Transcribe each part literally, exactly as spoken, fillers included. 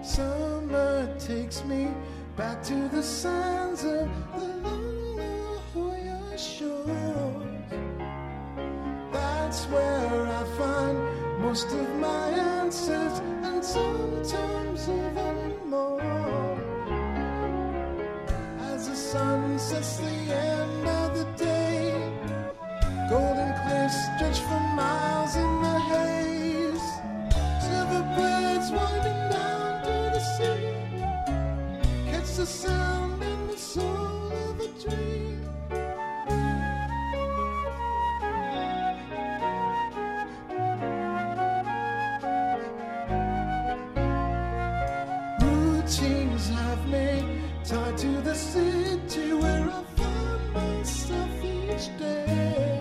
Summer takes me back to the sands of the long La Jolla shores. That's where I find most of my answers, and sometimes even more. As the sun sets the end of the day, golden cliffs stretch for miles in the haze. Silver birds winding down to the sea, catch the sound and the soul of a dream. Routines have me tied to the city where I find myself each day.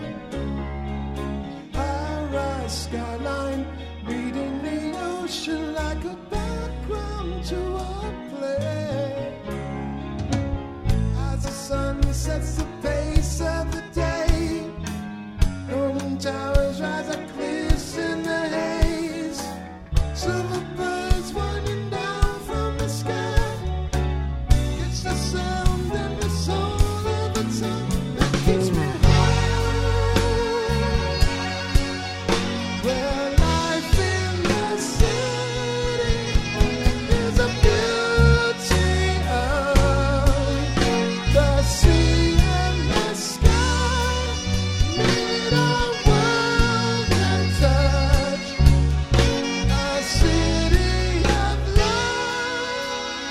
High-rise skyline meeting the ocean like a background to a play. As the sun sets the pace of the day, golden towers rise like cliffs in the haze. Silver birds winding down from the sky, it's the sound and the soul of the town that keeps me high. Where life in the city is a beauty of the sea and the sky, made our world and touch, a city of love.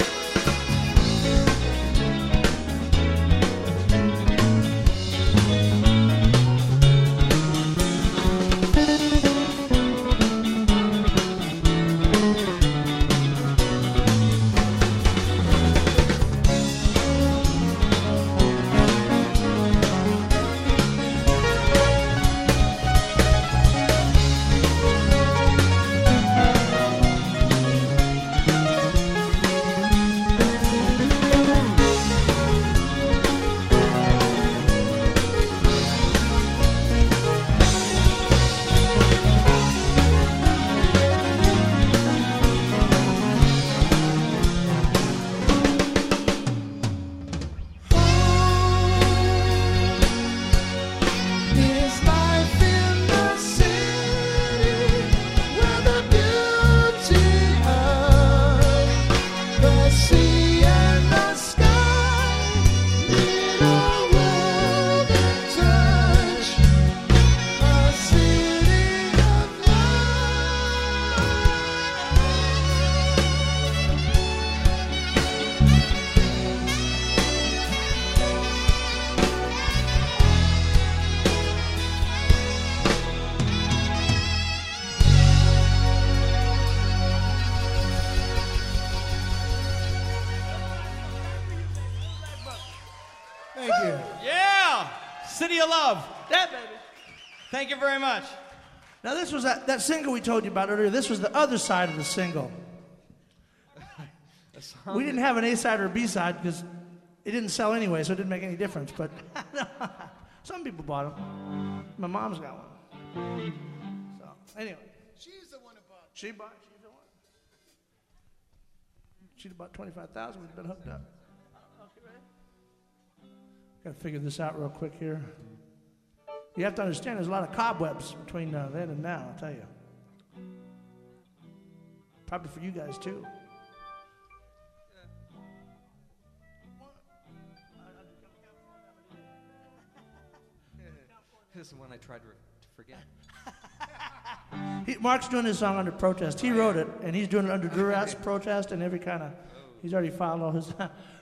Is life in the city where the beauty of the sea and the sky meet our world and touch, a city of love. Thank you. Yeah! City of Love. Yeah, baby. Thank you very much. Now this was that, that single we told you about earlier. This was the other side of the single. We didn't have an A side or a B side because it didn't sell anyway, so it didn't make any difference. But some people bought them. My mom's got one. So anyway, She's the one who bought. she bought. She's the one. She'd about twenty-five thousand. We've been hooked up. Got to figure this out real quick here. You have to understand there's a lot of cobwebs between uh, then and now, I'll tell you. Probably for you guys, too. This is one I tried to, to forget. He, Mark's doing this song under protest. He wrote it, and he's doing it under duress, protest, and every kind of... He's already filed all his...